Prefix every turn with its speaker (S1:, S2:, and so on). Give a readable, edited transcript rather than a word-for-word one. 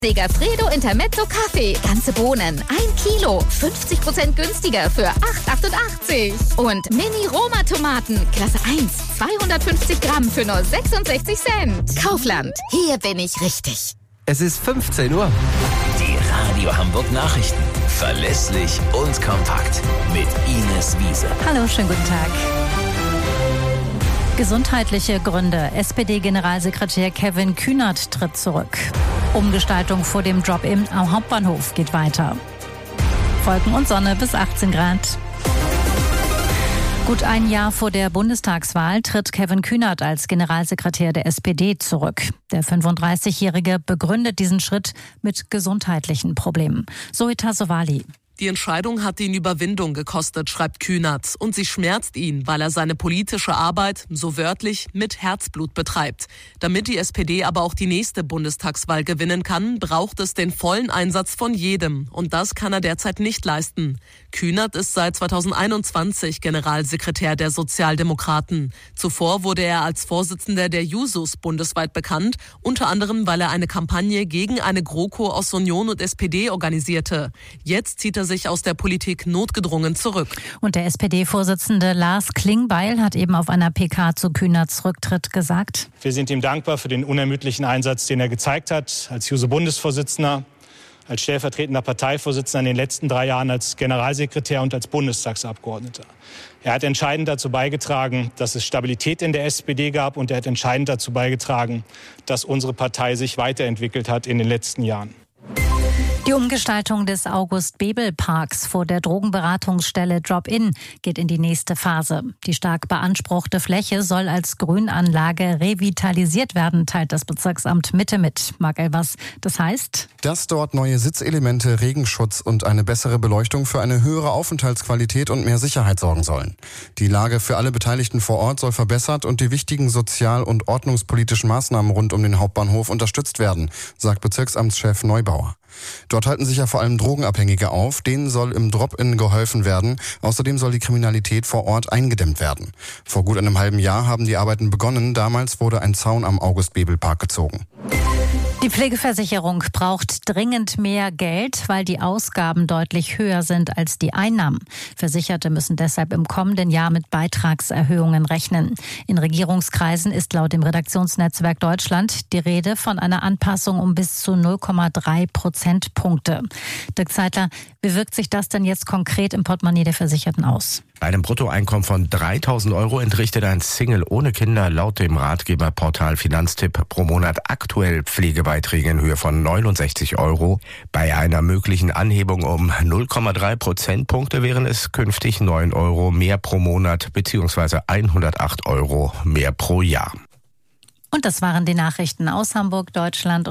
S1: Segafredo Intermezzo Kaffee. Ganze Bohnen. 1 Kilo. 50% günstiger für 8,88. Und Mini Roma Tomaten. Klasse 1. 250 Gramm für nur 66 Cent. Kaufland. Hier bin ich richtig.
S2: Es ist 15 Uhr.
S3: Die Radio Hamburg Nachrichten. Verlässlich und kompakt. Mit Ines Wiese.
S4: Hallo, schönen guten Tag. Gesundheitliche Gründe. SPD-Generalsekretär Kevin Kühnert tritt zurück. Umgestaltung vor dem Drop-in am Hauptbahnhof geht weiter. Wolken und Sonne bis 18 Grad. Gut ein Jahr vor der Bundestagswahl tritt Kevin Kühnert als Generalsekretär der SPD zurück. Der 35-Jährige begründet diesen Schritt mit gesundheitlichen Problemen. Zoe Tassovali.
S5: Die Entscheidung hat ihn Überwindung gekostet, schreibt Kühnert. Und sie schmerzt ihn, weil er seine politische Arbeit, so wörtlich, mit Herzblut betreibt. Damit die SPD aber auch die nächste Bundestagswahl gewinnen kann, braucht es den vollen Einsatz von jedem. Und das kann er derzeit nicht leisten. Kühnert ist seit 2021 Generalsekretär der Sozialdemokraten. Zuvor wurde er als Vorsitzender der Jusos bundesweit bekannt, unter anderem, weil er eine Kampagne gegen eine GroKo aus Union und SPD organisierte. Jetzt zieht er sich aus der Politik notgedrungen zurück.
S4: Und der SPD-Vorsitzende Lars Klingbeil hat eben auf einer PK zu Kühnerts Rücktritt gesagt:
S6: Wir sind ihm dankbar für den unermüdlichen Einsatz, den er gezeigt hat als Juso-Bundesvorsitzender, als stellvertretender Parteivorsitzender in den letzten 3 Jahren als Generalsekretär und als Bundestagsabgeordneter. Er hat entscheidend dazu beigetragen, dass es Stabilität in der SPD gab, und er hat entscheidend dazu beigetragen, dass unsere Partei sich weiterentwickelt hat in den letzten Jahren.
S4: Die Umgestaltung des August-Bebel-Parks vor der Drogenberatungsstelle Drop-In geht in die nächste Phase. Die stark beanspruchte Fläche soll als Grünanlage revitalisiert werden, teilt das Bezirksamt Mitte mit. Marc Elvers, das heißt?
S7: Dass dort neue Sitzelemente, Regenschutz und eine bessere Beleuchtung für eine höhere Aufenthaltsqualität und mehr Sicherheit sorgen sollen. Die Lage für alle Beteiligten vor Ort soll verbessert und die wichtigen sozial- und ordnungspolitischen Maßnahmen rund um den Hauptbahnhof unterstützt werden, sagt Bezirksamtschef Neubauer. Dort halten sich ja vor allem Drogenabhängige auf, denen soll im Drop-In geholfen werden. Außerdem soll die Kriminalität vor Ort eingedämmt werden. Vor gut einem halben Jahr haben die Arbeiten begonnen. Damals wurde ein Zaun am August-Bebel-Park gezogen.
S4: Die Pflegeversicherung braucht dringend mehr Geld, weil die Ausgaben deutlich höher sind als die Einnahmen. Versicherte müssen deshalb im kommenden Jahr mit Beitragserhöhungen rechnen. In Regierungskreisen ist laut dem Redaktionsnetzwerk Deutschland die Rede von einer Anpassung um bis zu 0,3 Prozentpunkte. Dirk Zeitler, wie wirkt sich das denn jetzt konkret im Portemonnaie der Versicherten aus?
S8: Bei einem Bruttoeinkommen von 3.000 € entrichtet ein Single ohne Kinder laut dem Ratgeberportal Finanztipp pro Monat aktuell Pflegebeiträge in Höhe von 69 €. Bei einer möglichen Anhebung um 0,3 Prozentpunkte wären es künftig 9 € mehr pro Monat bzw. 108 € mehr pro Jahr.
S4: Und das waren die Nachrichten aus Hamburg, Deutschland